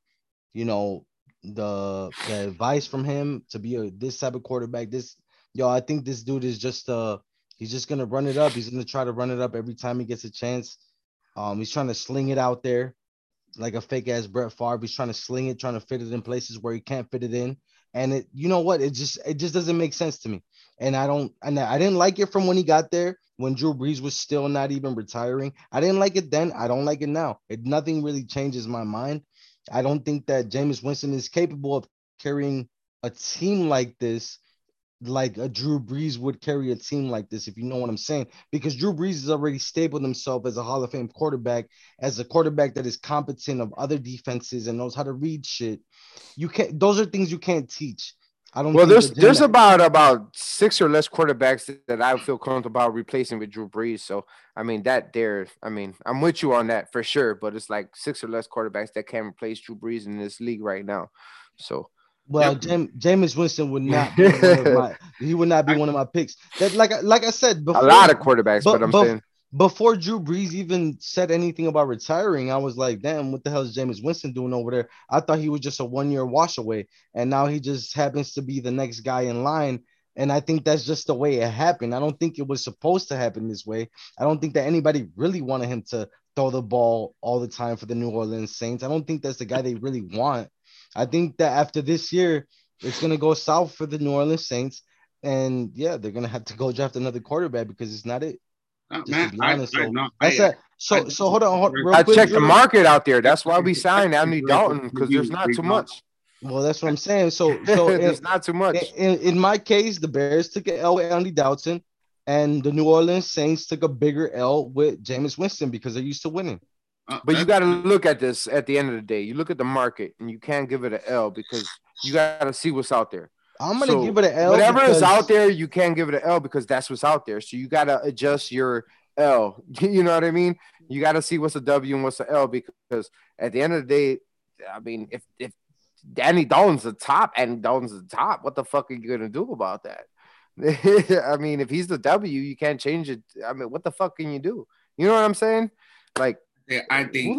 advice from him to be this type of quarterback. I think this dude is just he's just gonna run it up. He's gonna try to run it up every time he gets a chance. He's trying to sling it out there like a fake ass Brett Favre. He's trying to sling it, trying to fit it in places where he can't fit it in. And it just doesn't make sense to me. And I didn't like it from when he got there, when Drew Brees was still not even retiring. I didn't like it then. I don't like it now. Nothing really changes my mind. I don't think that Jameis Winston is capable of carrying a team like this, like a Drew Brees would carry a team like this, if you know what I'm saying, because Drew Brees has already stapled himself as a Hall of Fame quarterback, as a quarterback that is competent of other defenses and knows how to read shit. Those are things you can't teach. I don't. Well, there's about 6 or less quarterbacks that I feel comfortable about replacing with Drew Brees. So I mean I'm with you on that for sure. But it's like 6 or less quarterbacks that can replace Drew Brees in this league right now. So. Well, Jameis Winston would not be one of my picks. That like I said before, a lot of quarterbacks, but I'm saying before Drew Brees even said anything about retiring, I was like, damn, what the hell is Jameis Winston doing over there? I thought he was just a 1-year wash away, and now he just happens to be the next guy in line. And I think that's just the way it happened. I don't think it was supposed to happen this way. I don't think that anybody really wanted him to throw the ball all the time for the New Orleans Saints. I don't think that's the guy they really want. I think that after this year, it's going to go south for the New Orleans Saints. And yeah, they're going to have to go draft another quarterback because it's not it. Man, so hold on. I checked the market out there. That's why we signed Andy Dalton, because there's not too much. Well, that's what I'm saying. So there's not too much. In my case, the Bears took an L with Andy Dalton, and the New Orleans Saints took a bigger L with Jameis Winston because they're used to winning. But you got to look at this at the end of the day. You look at the market, and you can't give it an L because you got to see what's out there. I'm going to give it an L. Whatever is out there, you can't give it an L because that's what's out there. So you got to adjust your L. You know what I mean? You got to see what's a W and what's an L, because at the end of the day, I mean, if Andy Dalton's the top, what the fuck are you going to do about that? I mean, if he's the W, you can't change it. I mean, what the fuck can you do? You know what I'm saying? Like, yeah, I think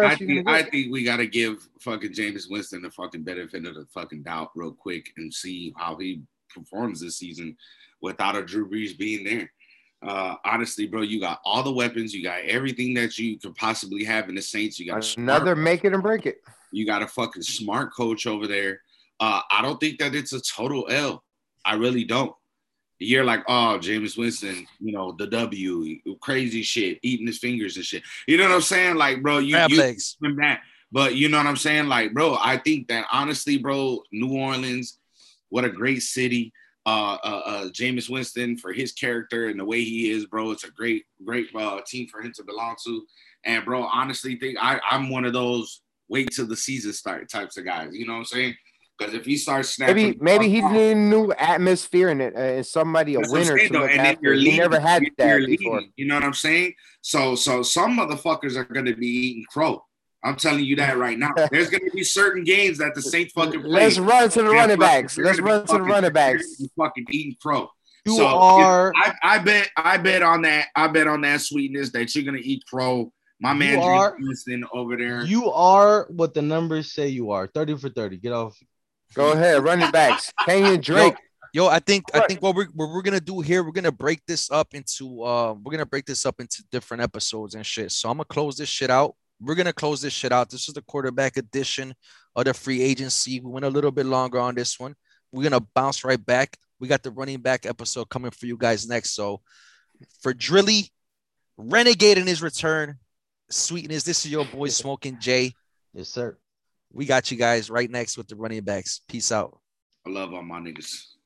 we gotta give fucking Jameis Winston the fucking benefit of the fucking doubt real quick and see how he performs this season without a Drew Brees being there. Honestly, bro, you got all the weapons, you got everything that you could possibly have in the Saints. You got another make it and break it. You got a fucking smart coach over there. I don't think that it's a total L. I really don't. You're like, oh, Jameis Winston, the W, crazy shit, eating his fingers and shit. You know what I'm saying? Like, bro, you from that. But you know what I'm saying? Like, bro, I think that honestly, bro, New Orleans, what a great city. Jameis Winston, for his character and the way he is, bro, it's a great team for him to belong to. And bro, honestly, I'm one of those wait till the season start types of guys. You know what I'm saying? Because if he starts snapping, maybe he need a new atmosphere in it, and somebody a winner to look after. He never had that before. You know what I'm saying? So some motherfuckers are going to be eating crow. I'm telling you that right now. There's going to be certain games that the Saints fucking play. Let's run to the running backs. Fucking eating crow. I bet on that. I bet on that sweetness that you're going to eat crow. My man Jameis Winston over there. You are what the numbers say you are. 30 for 30. Get off. Go ahead, running backs. Kenyon Drake. Yo, I think what we're gonna do here, we're gonna break this up into different episodes and shit. So I'm gonna close this shit out. We're gonna close this shit out. This is the quarterback edition of the free agency. We went a little bit longer on this one. We're gonna bounce right back. We got the running back episode coming for you guys next. So for Drilly, Renegade in his return, Sweetness. This is your boy Smoking Jay. Yes, sir. We got you guys right next with the running backs. Peace out. I love all my niggas.